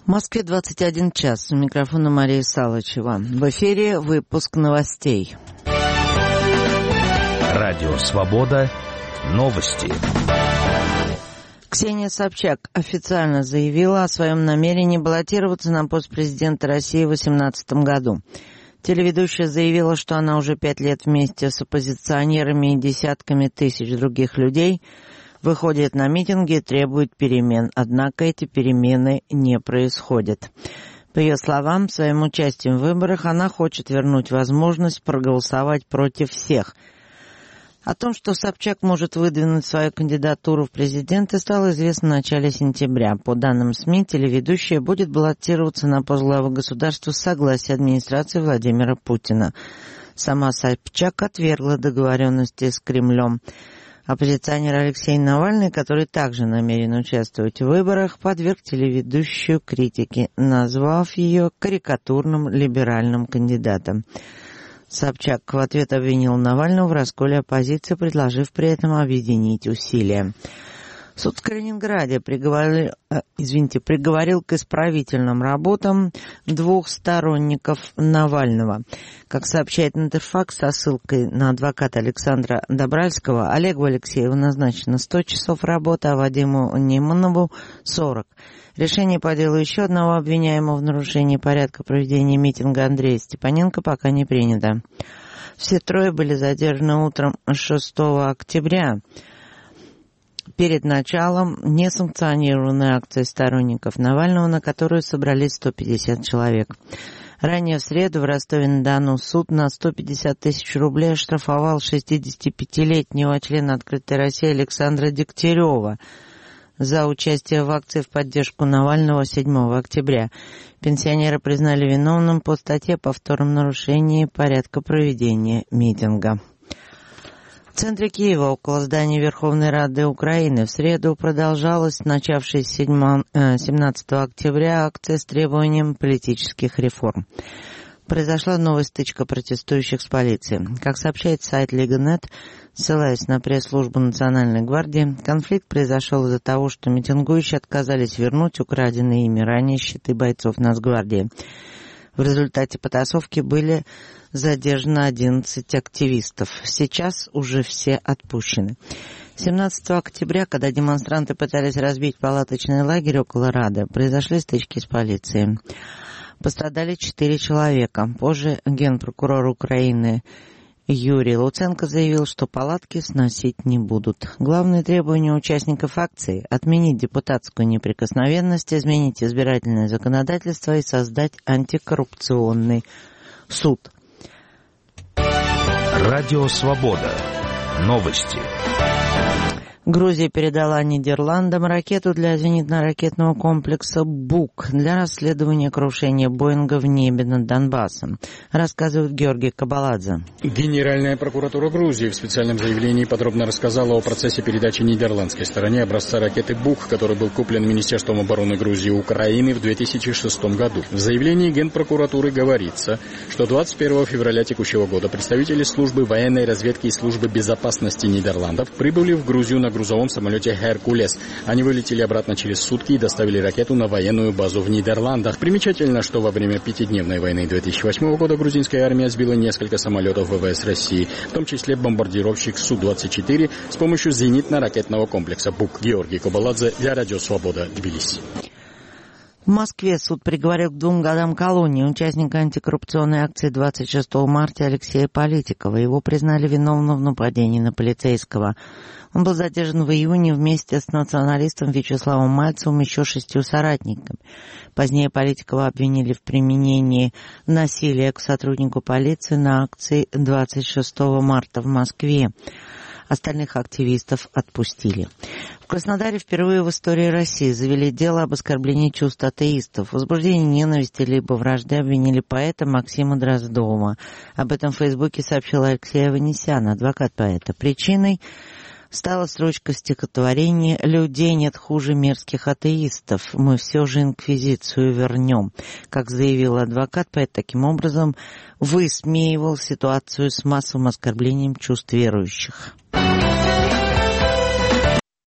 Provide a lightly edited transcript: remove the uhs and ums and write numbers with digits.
В Москве 21 час. У микрофона Мария Салычева. В эфире выпуск новостей. Радио «Свобода». Новости. Ксения Собчак официально заявила о своем намерении баллотироваться на пост президента России в 2018 году. Телеведущая заявила, что она уже 5 лет вместе с оппозиционерами и десятками тысяч других людей выходит на митинги и требует перемен. Однако эти перемены не происходят. По ее словам, своим участием в выборах она хочет вернуть возможность проголосовать против всех. О том, что Собчак может выдвинуть свою кандидатуру в президенты, стало известно в начале сентября. По данным СМИ, телеведущая будет баллотироваться на пост главы государства с согласия администрации Владимира Путина. Сама Собчак отвергла договоренности с Кремлем. Оппозиционер Алексей Навальный, который также намерен участвовать в выборах, подверг телеведущую критике, назвав ее карикатурным либеральным кандидатом. Собчак в ответ обвинил Навального в расколе оппозиции, предложив при этом объединить усилия. Суд в Калининграде приговорил к исправительным работам 2 сторонников Навального. Как сообщает Интерфакс со ссылкой на адвоката Александра Добральского, Олегу Алексееву назначено 100 часов работы, а Вадиму Нейманову 40. Решение по делу еще одного обвиняемого в нарушении порядка проведения митинга Андрея Степаненко пока не принято. Все 3 были задержаны утром 6 октября. Перед началом несанкционированной акции сторонников Навального, на которую собрались 150 человек. Ранее в среду в Ростове-на-Дону суд на 150 тысяч рублей оштрафовал 65-летнего члена «Открытой России» Александра Дегтярева за участие в акции в поддержку Навального 7 октября. Пенсионера признали виновным по статье о повторном нарушении порядка проведения митинга. В центре Киева, около здания Верховной Рады Украины, в среду продолжалась начавшаяся 17 октября акция с требованием политических реформ. Произошла новая стычка протестующих с полицией. Как сообщает сайт Лига.нет, ссылаясь на пресс-службу Национальной гвардии, конфликт произошел из-за того, что митингующие отказались вернуть украденные ими ранее щиты бойцов Нацгвардии. В результате потасовки были задержаны 11 активистов. Сейчас уже все отпущены. 17 октября, когда демонстранты пытались разбить палаточный лагерь около Рады, произошли стычки с полицией. Пострадали 4 человека. Позже генпрокурор Украины Юрий Луценко заявил, что палатки сносить не будут. Главное требование участников акции – отменить депутатскую неприкосновенность, изменить избирательное законодательство и создать антикоррупционный суд. Радио «Свобода». Новости. Грузия передала Нидерландам ракету для зенитно-ракетного комплекса «Бук» для расследования крушения Боинга в небе над Донбассом, рассказывает Георгий Кабаладзе. Генеральная прокуратура Грузии в специальном заявлении подробно рассказала о процессе передачи нидерландской стороне образца ракеты «Бук», который был куплен Министерством обороны Грузии и Украины в 2006 году. В заявлении Генпрокуратуры говорится, что 21 февраля текущего года представители службы военной разведки и службы безопасности Нидерландов прибыли в Грузию на грузовом самолете «Херкулес». Они вылетели обратно через сутки и доставили ракету на военную базу в Нидерландах. Примечательно, что во время 5-дневной войны 2008 года грузинская армия сбила несколько самолетов ВВС России, в том числе бомбардировщик Су-24 с помощью зенитно-ракетного комплекса «Бук». Георгий Кабаладзе для Радио «Свобода», Тбилиси. В Москве суд приговорил к 2 годам колонии участника антикоррупционной акции 26 марта Алексея Политикова. Его признали виновным в нападении на полицейского. Он был задержан в июне вместе с националистом Вячеславом Мальцевым и еще 6 соратниками. Позднее Политикова обвинили в применении насилия к сотруднику полиции на акции 26 марта в Москве. Остальных активистов отпустили. В Краснодаре впервые в истории России завели дело об оскорблении чувств атеистов. В возбуждении ненависти либо вражды обвинили поэта Максима Дроздова. Об этом в Фейсбуке сообщил Алексей Аванесян, адвокат поэта. Причиной стала строчка стихотворения «Людей нет хуже мерзких атеистов. Мы все же инквизицию вернем». Как заявил адвокат, поэт таким образом высмеивал ситуацию с массовым оскорблением чувств верующих.